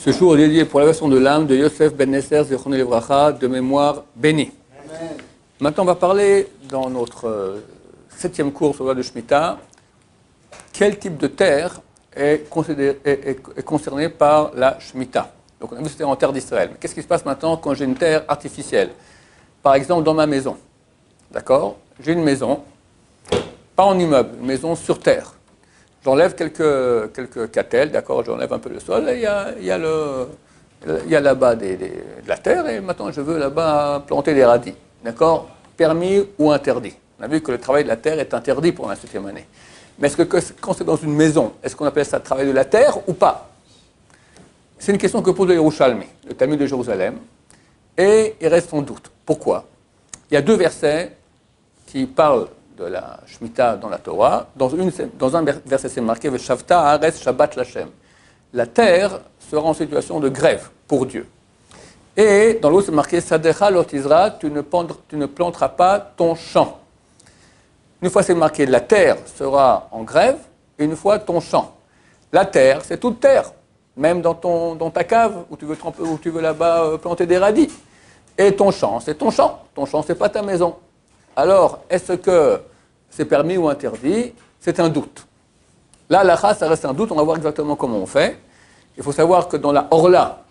Ce jour est dédié pour la version de l'âme de Yosef Ben Nesser Zichrono Livracha, de mémoire bénie. Amen. Maintenant, on va parler dans notre 7e cours sur la loi de Shemitah, quel type de terre est concerné par la Shemitah. Donc on a vu que c'était en terre d'Israël. Mais qu'est-ce qui se passe maintenant quand j'ai une terre artificielle? Par exemple, dans ma maison. D'accord? J'ai une maison, pas en immeuble, une maison sur terre. J'enlève quelques catelles, d'accord, j'enlève un peu le sol, et il y a là-bas de la terre, et maintenant je veux là-bas planter des radis, d'accord, permis ou interdit. On a vu que le travail de la terre est interdit pour la 7e année. Mais est-ce que quand c'est dans une maison, est-ce qu'on appelle ça travail de la terre ou pas? C'est une question que pose le Yerushalmi, le Talmud de Jérusalem, et il reste en doute. Pourquoi? Il y a 2 versets qui parlent de la Shemitah dans la Torah. Dans un verset, c'est marqué « Veshavta haaretz Shabbat Lashem ». La terre sera en situation de grève pour Dieu. Et dans l'autre, c'est marqué « Sadecha lo tizra », tu ne planteras pas ton champ. Une fois, c'est marqué « La terre sera en grève », et une fois, ton champ. La terre, c'est toute terre, même dans ta cave, où tu veux là-bas planter des radis. Et ton champ, c'est ton champ. Ton champ, c'est pas ta maison. Alors, est-ce que c'est permis ou interdit? C'est un doute. Là, l'Acha, ça reste un doute, on va voir exactement comment on fait. Il faut savoir que dans la Orla,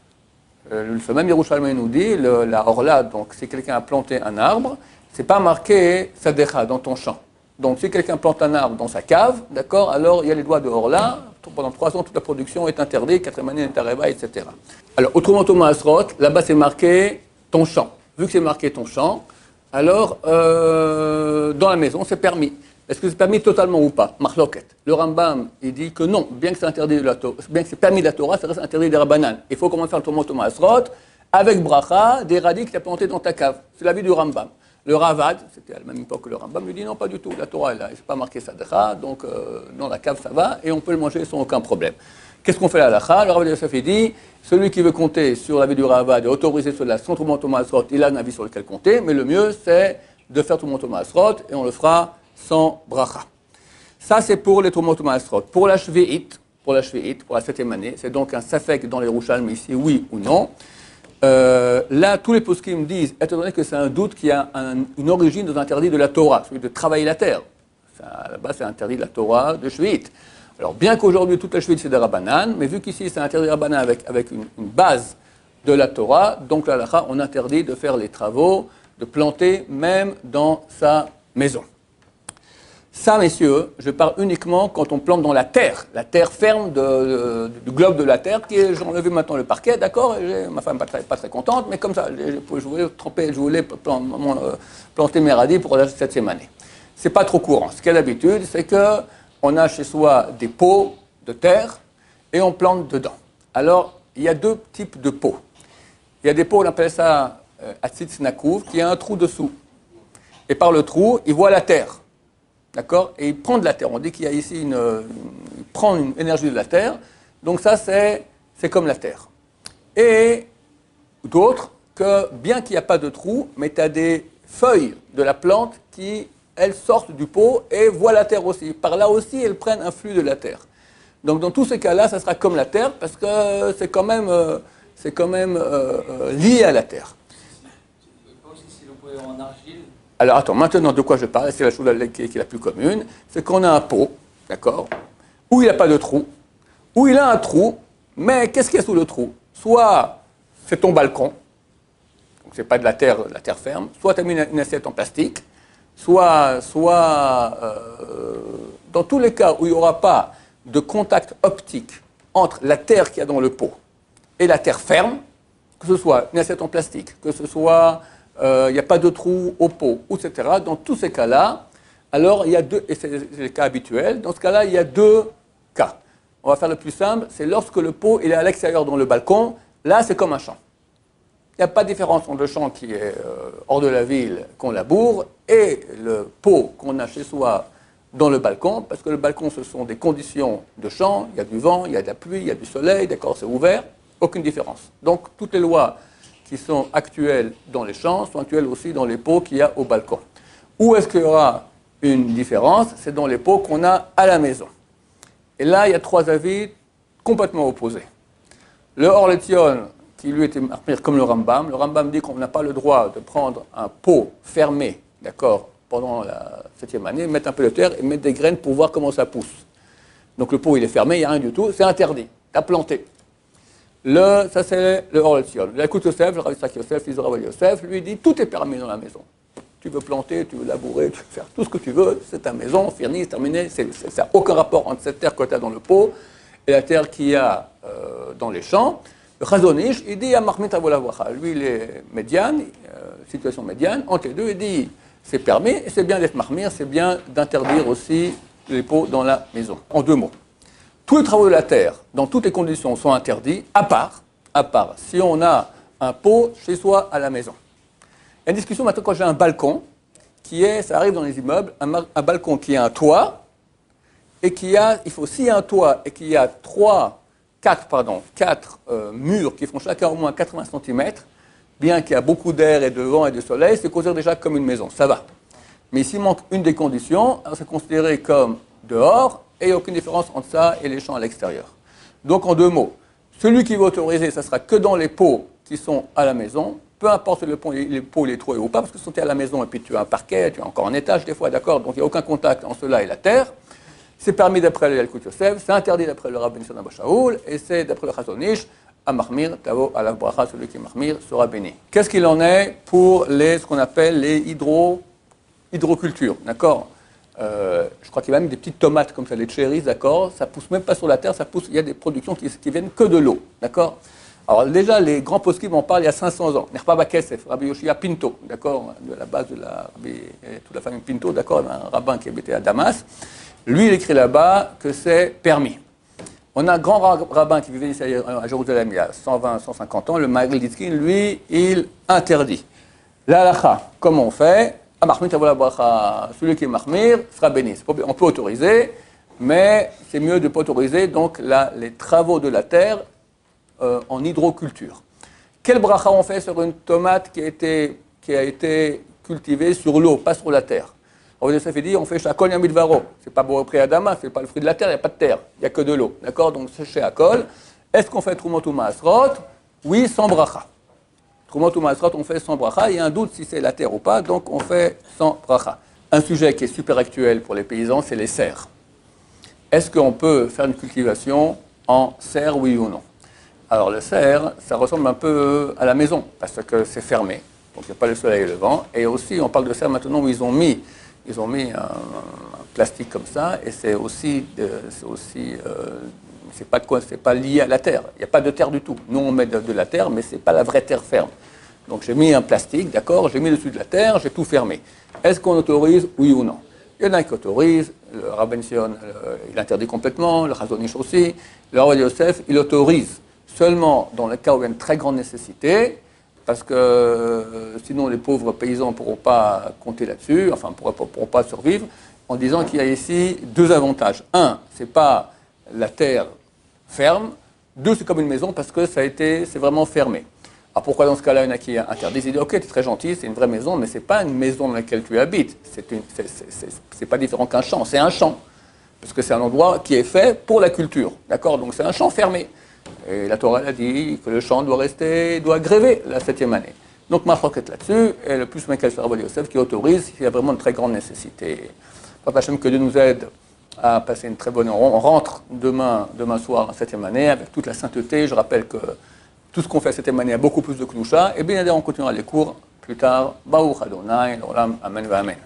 ce même Yerushalmi nous dit, la Orla, donc si quelqu'un a planté un arbre, c'est pas marqué Sadecha dans ton champ. Donc si quelqu'un plante un arbre dans sa cave, d'accord, alors il y a les droits de Orla, pendant 3 ans, toute la production est interdite, 4e année est arrêt, etc. Alors, autrement, Thomas Asrot, là-bas c'est marqué ton champ. Vu que c'est marqué ton champ, alors, dans la maison, c'est permis. Est-ce que c'est permis totalement ou pas? Marloket. Le Rambam, il dit que non, bien que c'est interdit de la Torah, bien que c'est permis de la Torah, ça reste interdit des Rabbanan. Il faut comment faire le Thomas Asrot avec bracha, des radis que tu as plantés dans ta cave. C'est l'avis du Rambam. Le Ravad, c'était à la même époque que le Rambam, lui dit non, pas du tout. La Torah, elle n'est pas marqué Sadecha, donc dans la cave, ça va, et on peut le manger sans aucun problème. Qu'est-ce qu'on fait à l'Alacha? Le Ravad Yosef dit, celui qui veut compter sur l'avis du Ravad et autoriser cela sans Thomas Asrot, il a un avis sur lequel compter, mais le mieux, c'est de faire Thomas Asrot, et on le fera sans bracha. Ça, c'est pour les Thomas Asrot. Pour la Shvi'it, pour la 7e année, c'est donc un safek dans les Yerushalmi ici, oui ou non. Là, tous les poskim disent, étant donné que c'est un doute qui a une origine dans l'interdit de la Torah, celui de travailler la terre. Là-bas, c'est interdit de la Torah de Shvi'it. Alors, bien qu'aujourd'hui, toute la Shvi'it, c'est des Rabbanan, mais vu qu'ici, c'est interdit de Rabbanan avec une base de la Torah, donc là, on interdit de faire les travaux, de planter, même dans sa maison. Ça, messieurs, je parle uniquement quand on plante dans la terre ferme du globe de la terre, qui est, j'en ai vu maintenant le parquet, d'accord, ma femme n'est pas très contente, mais comme ça, je voulais planter mes radis pour la 7e année. C'est pas trop courant. Ce qu'il y a d'habitude, c'est que on a chez soi des pots de terre et on plante dedans. Alors, il y a 2 types de pots. Il y a des pots, on appelle ça Atzitz Nakouv, qui a un trou dessous. Et par le trou, il voit la terre. D'accord? Et il prend de la terre. On dit qu'il y a ici il prend une énergie de la terre. Donc ça, c'est comme la terre. Et d'autres, que bien qu'il n'y a pas de trou, mais tu as des feuilles de la plante qui, elles, sortent du pot et voient la terre aussi. Par là aussi, elles prennent un flux de la terre. Donc dans tous ces cas-là, ça sera comme la terre parce que c'est quand même lié à la terre. En argile. Alors attends, maintenant de quoi je parle, c'est la chose qui est la plus commune, c'est qu'on a un pot, d'accord, où il n'y a pas de trou, où il a un trou, mais qu'est-ce qu'il y a sous le trou? Soit c'est ton balcon, donc c'est pas de la terre ferme, soit tu as mis une assiette en plastique, soit dans tous les cas où il n'y aura pas de contact optique entre la terre qu'il y a dans le pot et la terre ferme, que ce soit une assiette en plastique, que ce soit il n'y a pas de trou au pot, etc. Dans tous ces cas-là, alors il y a 2, et c'est le cas habituel, dans ce cas-là, il y a 2 cas. On va faire le plus simple, c'est lorsque le pot il est à l'extérieur dans le balcon, là c'est comme un champ. Il n'y a pas de différence entre le champ qui est hors de la ville, qu'on laboure, et le pot qu'on a chez soi dans le balcon, parce que le balcon ce sont des conditions de champ, il y a du vent, il y a de la pluie, il y a du soleil, d'accord, c'est ouvert, aucune différence. Donc toutes les lois qui sont actuelles dans les champs sont actuelles aussi dans les pots qu'il y a au balcon. Où est-ce qu'il y aura une différence? C'est dans les pots qu'on a à la maison. Et là, il y a 3 avis complètement opposés. Le Or Letzion, qui lui était comme le Rambam dit qu'on n'a pas le droit de prendre un pot fermé, d'accord, pendant la 7e année, mettre un peu de terre et mettre des graines pour voir comment ça pousse. Donc le pot il est fermé, il n'y a rien du tout, c'est interdit, tu as planté. Ça c'est le Or Letzion. L'écoute Yosef, le Rav Yitzhak Yosef, fils de Rav Yosef, lui dit tout est permis dans la maison. Tu veux planter, tu veux labourer, tu veux faire tout ce que tu veux, c'est ta maison, finie, c'est terminé, ça n'a aucun rapport entre cette terre que tu as dans le pot et la terre qu'il y a dans les champs. Le Chazon Ish, il dit à Mahmit Avolavacha, lui il est médiane, situation médiane, entre les deux, il dit c'est permis, et c'est bien d'être mahmir, c'est bien d'interdire aussi les pots dans la maison. En 2 mots. Tous les travaux de la terre, dans toutes les conditions, sont interdits, à part si on a un pot chez soi à la maison. Il y a une discussion maintenant quand j'ai un balcon, ça arrive dans les immeubles, un balcon qui a un toit, et s'il y a un toit et qu'il y a 4 murs qui font chacun au moins 80 cm, bien qu'il y a beaucoup d'air et de vent et de soleil, c'est considéré déjà comme une maison, ça va. Mais s'il manque une des conditions, alors c'est considéré comme dehors, et il n'y a aucune différence entre ça et les champs à l'extérieur. Donc en 2 mots, celui qui va autoriser, ça sera que dans les pots qui sont à la maison, peu importe si le pot il est troué ou pas, parce que si tu es à la maison et puis tu as un parquet, tu as encore un étage des fois, d'accord, donc il n'y a aucun contact entre cela et la terre. C'est permis d'après le Yalkut Yosef, c'est interdit d'après le Rabbi Nissan Abba Shaul, et c'est d'après le Chazon Ish, à Mahmir, Tavo, à la bracha, celui qui Mahmir sera béni. Qu'est-ce qu'il en est pour ce qu'on appelle les hydrocultures, d'accord? Je crois qu'il y a même des petites tomates comme ça, les cherries, d'accord? Ça pousse même pas sur la terre, il y a des productions qui viennent que de l'eau, d'accord? Alors déjà, les grands poskim en parlent il y a 500 ans. Nerpa Bakesef, Rabbi Yoshia Pinto, d'accord, de la base de toute la famille Pinto, d'accord, un rabbin qui habitait à Damas. Lui, il écrit là-bas que c'est permis. On a un grand rabbin qui vivait ici à Jérusalem il y a 120, 150 ans, le Maïri Litzkin, lui, il interdit. La halakha, comment on fait? Celui qui est mahmir sera béni. On peut autoriser, mais c'est mieux de ne pas autoriser donc les travaux de la terre en hydroculture. Quel bracha on fait sur une tomate qui a été cultivée sur l'eau, pas sur la terre? Rav Yosef dit on fait shakol yamid varo. C'est pas boré adama, c'est pas le fruit de la terre, il n'y a pas de terre, il n'y a que de l'eau. D'accord? Donc c'est shakol. Est-ce qu'on fait trumot ou maasrot? Oui, sans bracha. Trumot ou maasrot, on fait sans bracha. Il y a un doute si c'est la terre ou pas, donc on fait sans bracha. Un sujet qui est super actuel pour les paysans, c'est les serres. Est-ce qu'on peut faire une cultivation en serre, oui ou non? Alors le cerf, ça ressemble un peu à la maison, parce que c'est fermé, donc il n'y a pas le soleil et le vent. Et aussi, on parle de cerf maintenant où ils ont mis un plastique comme ça, et c'est pas lié à la terre. Il n'y a pas de terre du tout. Nous, on met de la terre, mais ce n'est pas la vraie terre ferme. Donc j'ai mis un plastique, d'accord, j'ai mis dessus de la terre, j'ai tout fermé. Est-ce qu'on autorise, oui ou non? Il y en a qui autorisent, le Rabbi Sion, il interdit complètement, le Chazon Ish aussi, le Rav Yosef, il autorise seulement dans le cas où il y a une très grande nécessité, parce que sinon les pauvres paysans ne pourront pas compter là-dessus, enfin ne pourront pas survivre, en disant qu'il y a ici 2 avantages. 1, ce n'est pas la terre ferme. 2, c'est comme une maison parce que c'est vraiment fermé. Alors pourquoi dans ce cas-là, il y en a qui interdisent? Ils disent ok, tu es très gentil, c'est une vraie maison, mais ce n'est pas une maison dans laquelle tu habites. C'est pas différent qu'un champ, c'est un champ. Parce que c'est un endroit qui est fait pour la culture. D'accord? Donc c'est un champ fermé. Et la Torah a dit que le champ doit gréver la 7e année. Donc marroquette là-dessus, et le plus Michael Rav Yosef qui autorise s'il y a vraiment une très grande nécessité. Papa Hashem, que Dieu nous aide à passer une très bonne heure. On rentre demain soir en 7e année avec toute la sainteté. Je rappelle que tout ce qu'on fait à 7e année a beaucoup plus de Kdusha. Et bien on continuera les cours plus tard. Baruch Adonai, l'Olam, Amen, Amen.